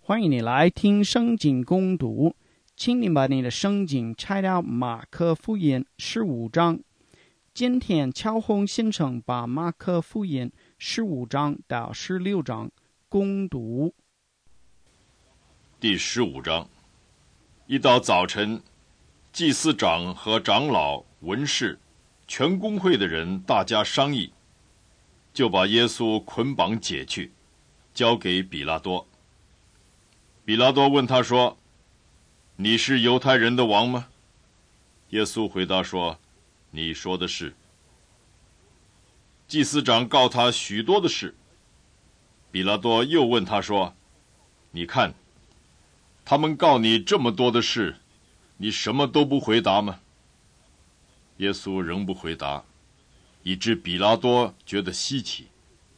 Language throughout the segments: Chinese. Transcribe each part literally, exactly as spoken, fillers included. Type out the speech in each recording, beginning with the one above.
欢迎你来听圣经攻读，请你把你的圣经拆到马可福音十五章。今天乔红先生把马可福音十五章到十六章攻读。 第十五章，一到早晨，祭司长和长老、文士、全公会的人大家商议，就把耶稣捆绑解去，交给比拉多。比拉多问他说：“你是犹太人的王吗？”耶稣回答说：“你说的是。”祭司长告他许多的事。比拉多又问他说：“你看，他们告你这么多的事，你什么都不回答吗？”耶稣仍不回答，以致比拉多觉得稀奇。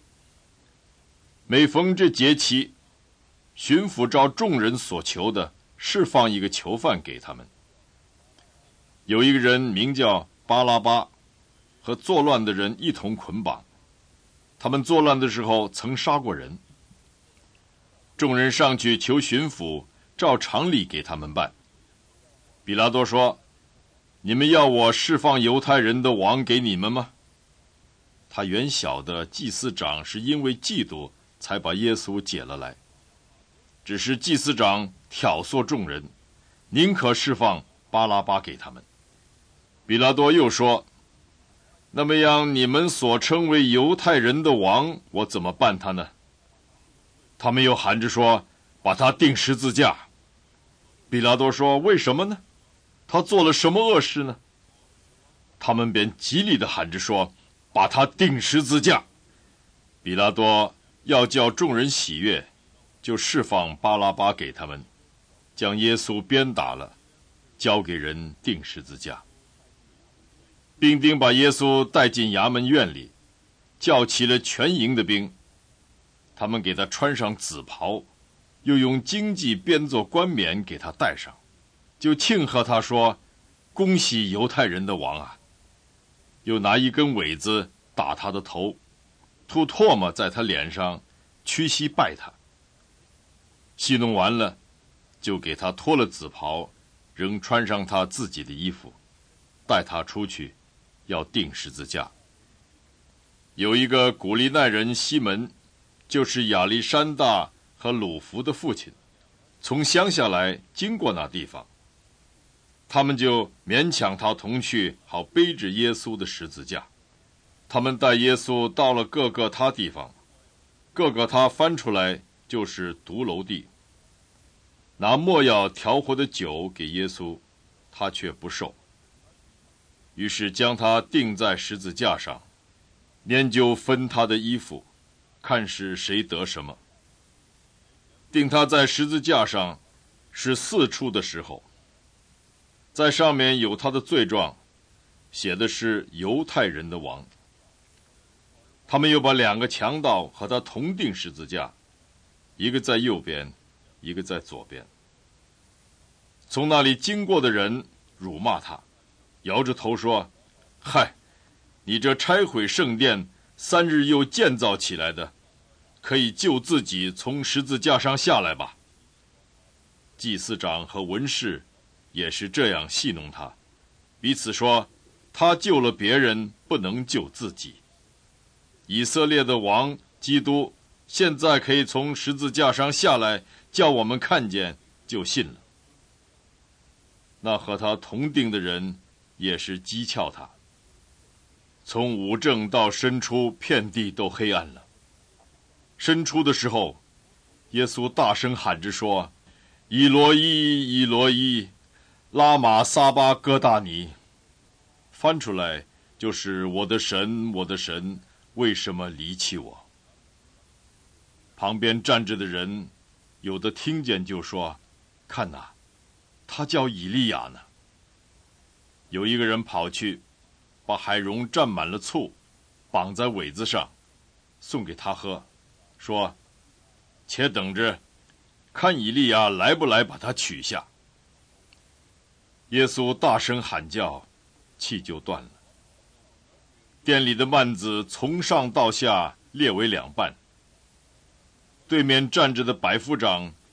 每逢这节期，巡抚照众人所求的，释放一个囚犯给他们。有一个人名叫巴拉巴，和作乱的人一同捆绑。他们作乱的时候曾杀过人。众人上去求巡抚照常理给他们办。比拉多说：“你们要我释放犹太人的王给你们吗？”他原晓得祭司长是因为嫉妒才把耶稣解了来，只是祭司长挑唆众人，宁可释放巴拉巴给他们。比拉多又说：“那么样，你们所称为犹太人的王，我怎么办他呢？”他们又喊着说：“把他钉十字架。”比拉多说：“为什么呢？他做了什么恶事呢？”他们便极力地喊着说：“把他钉十字架。”比拉多要叫众人喜悦，就释放巴拉巴给他们，将耶稣鞭打了，交给人钉十字架。兵丁把耶稣带进衙门院里，叫齐了全营的兵，他们给他穿上紫袍，又用荆棘编作冠冕给他戴上，就庆贺他说：“恭喜犹太人的王啊！”又拿一根苇子打他的头，吐唾沫在他脸上，屈膝拜他。戏弄完了，就给他脱了紫袍，仍穿上他自己的衣服，带他出去，要钉十字架。有一个古利奈人西门，就是亚历山大和鲁孚的父亲，从乡下来经过那地方，他们就勉强他同去，好背着耶稣的十字架。他们带耶稣到了各个他地方，各个他翻出来就是独楼地。拿没药调和的酒给耶稣，他却不受。于是将他钉在十字架上，研究分他的衣服，看是谁得什么。钉他在十字架上是四处的时候，在上面有他的罪状，写的是犹太人的王。他们又把两个强盗和他同钉十字架，一个在右边，一个在左边。从那里经过的人辱骂他，摇着头说：“嗨，你这拆毁圣殿，三日又建造起来的，可以救自己从十字架上下来吧。”祭司长和文士也是这样戏弄他，彼此说：“他救了别人，不能救自己。以色列的王基督现在可以从十字架上下来，叫我们看见，就信了。”那和他同定的人也是讥诮他。从午正到申初，遍地都黑暗了。申初的时候，耶稣大声喊着说：“以罗伊，以罗伊，拉玛撒巴哥大尼。”翻出来就是：“我的神，我的神，为什么离弃我？”旁边站着的人，有的听见就说：“看哪，他叫以利亚呢。”有一个人跑去，把海蓉蘸满了醋，绑在苇子上，送给他喝，说：“且等着，看以利亚来不来把他取下。”耶稣大声喊叫，气就断了。店里的幔子从上到下裂为两半。对面站着的百夫长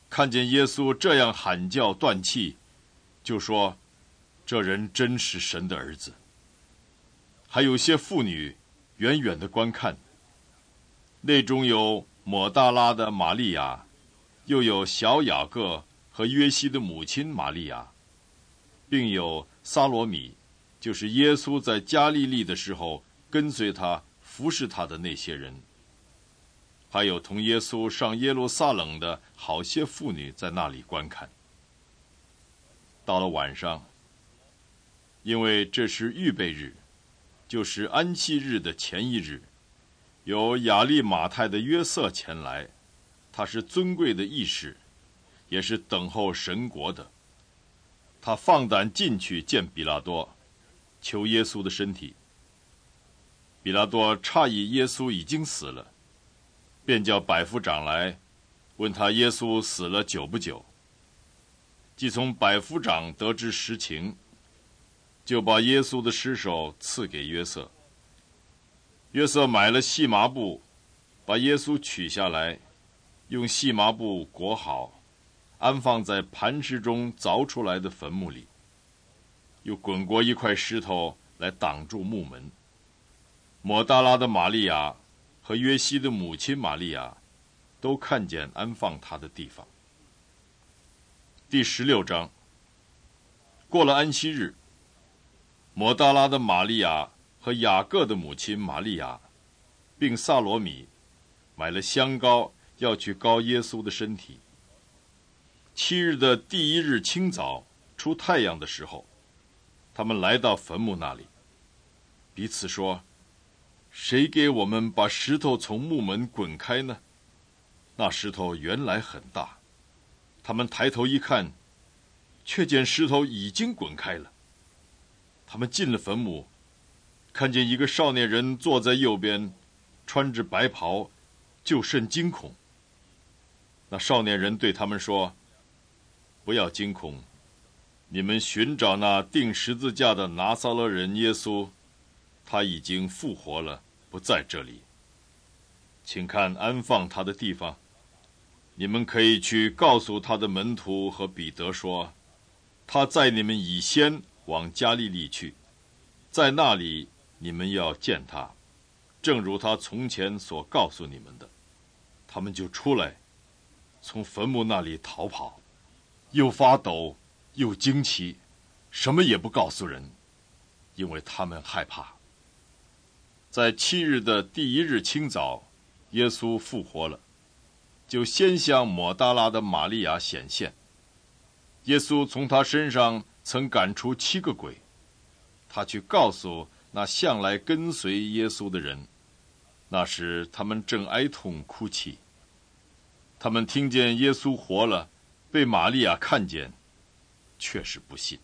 看见耶稣这样喊叫断气，就说这人真是神的儿子。还有些妇女远远地观看，内中有抹大拉的玛利亚，又有小雅各和约西的母亲玛利亚，并有撒罗米，就是耶稣在加利利的时候跟随他服侍他的那些人。还有同耶稣上耶路撒冷的好些妇女在那里观看。到了晚上，因为这是预备日，就是安息日的前一日，有亚利马太的约瑟前来，他是尊贵的议士，也是等候神国的。他放胆进去见比拉多，求耶稣的身体。比拉多诧异耶稣已经死了，便叫百夫长来，问他耶稣死了久不久。既从百夫长得知实情，就把耶稣的尸首赐给约瑟。约瑟买了细麻布，把耶稣取下来，用细麻布裹好，安放在磐石中凿出来的坟墓里，又滚过一块石头来挡住墓门。抹大拉的玛利亚和约西的母亲玛利亚都看见安放他的地方。第十六章。过了安息日，抹大拉的玛利亚和雅各的母亲玛利亚，并撒罗米买了香膏，要去膏耶稣的身体。七日的第一日清早，出太阳的时候，他们来到坟墓那里，彼此说，谁给我们把石头从墓门滚开呢？那石头原来很大，他们抬头一看，却见石头已经滚开了。他们进了坟墓，看见一个少年人坐在右边，穿着白袍，就甚惊恐。那少年人对他们说，不要惊恐，你们寻找那钉十字架的拿撒勒人耶稣，他已经复活了，不在这里。请看安放他的地方，你们可以去告诉他的门徒和彼得说，他在你们以先往加利利去，在那里你们要见他，正如他从前所告诉你们的。他们就出来，从坟墓那里逃跑，又发抖又惊奇，什么也不告诉人，因为他们害怕。在七日的第一日清早，耶稣复活了，就先向抹大拉的玛利亚显现。耶稣从他身上曾赶出七个鬼，他去告诉那向来跟随耶稣的人，那时他们正哀痛哭泣。他们听见耶稣活了，被玛利亚看见，却是不信。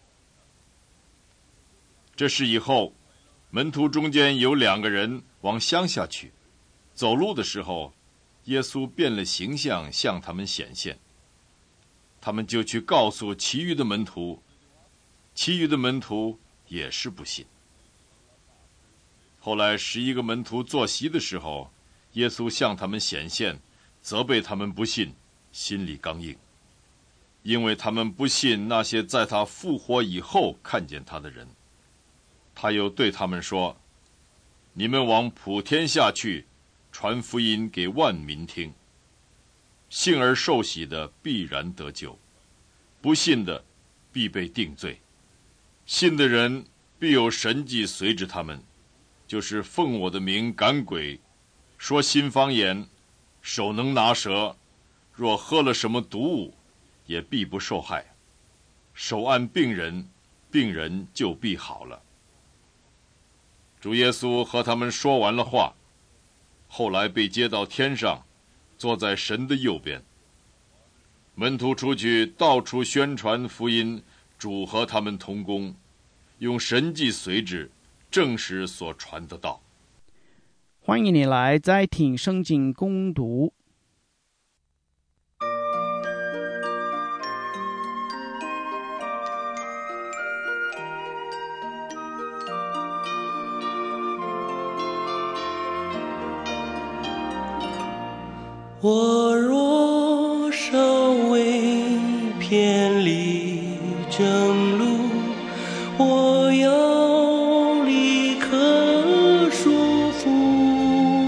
这事以后，门徒中间有两个人往乡下去，走路的时候，耶稣变了形象向他们显现。他们就去告诉其余的门徒，其余的门徒也是不信。后来十一个门徒坐席的时候，耶稣向他们显现，责备他们不信，心里刚硬，因为他们不信那些在他复活以后看见他的人。他又对他们说，你们往普天下去，传福音给万民听。信而受洗的必然得救，不信的必被定罪。信的人必有神迹随着他们，就是奉我的名赶鬼，说新方言，手能拿蛇，若喝了什么毒物，也必不受害。手按病人，病人就必好了。主耶稣和他们说完了话，后来被接到天上，坐在神的右边。门徒出去到处宣传福音，主和他们同工，用神迹随之，证实所传的道。 欢迎你来再听圣经攻读。 我若守卫会偏离正路，我要立刻束缚，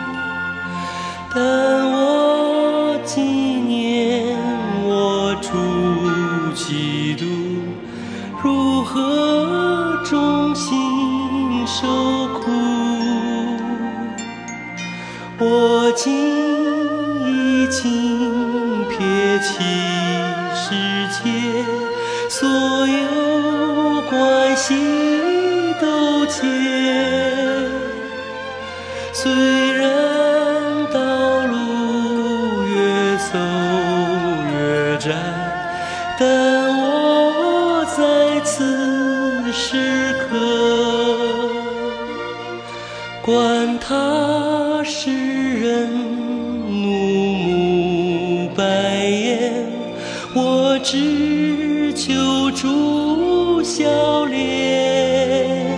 但我纪念我主基督如何忠心受苦，我今已经撇弃世界，所有关系都结。虽然道路越走越窄，但我在此时刻，管他世人怒目白眼，我只求主笑脸。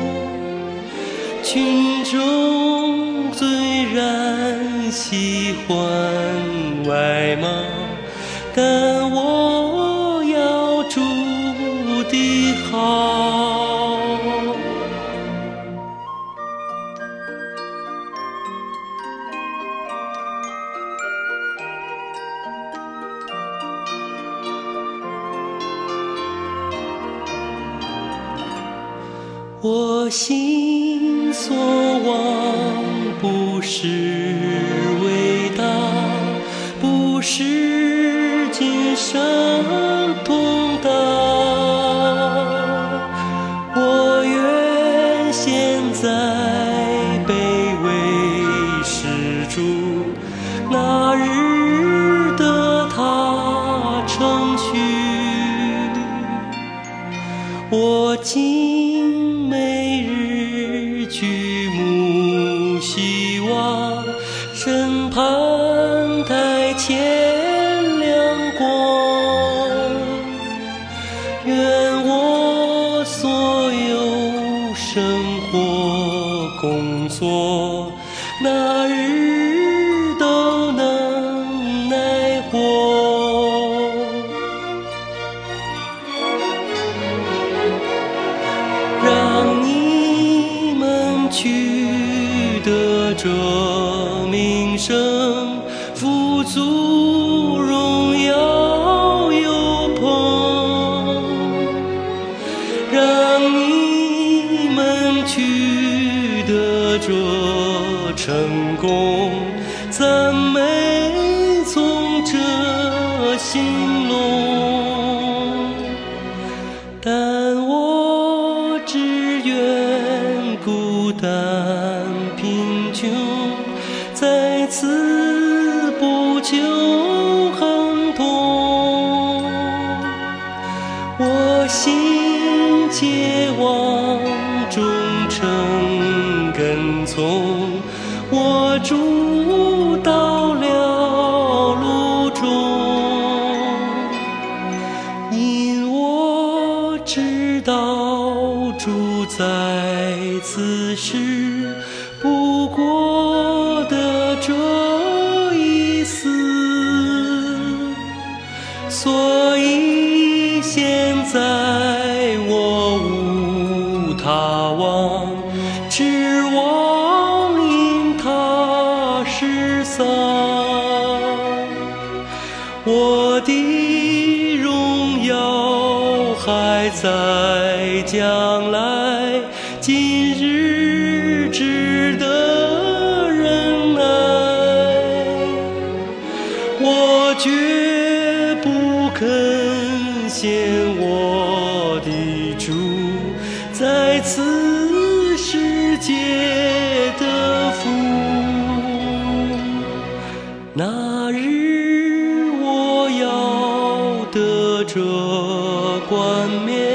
群众虽然喜欢外貌，但我要主的好。我心所望不是伟大，不是今生通达，我愿现在卑微施主，那日得他成全。我今每日举目希望，审判台前亮光，愿我所有生活工作，那日都能耐活。让你们取得这名声，富足荣耀有朋，让你们取得这成功，赞美从这兴隆，但我只愿孤单贫穷，在此不求亨通。我心切望忠诚跟从，我主到了路中，因我知道主在此时不过的这一丝，所以现在我无他望，只望因他失丧。我的荣耀还在将来，今日值得忍耐。我绝不肯献我的主在此世界的福，那日我要得这冠冕，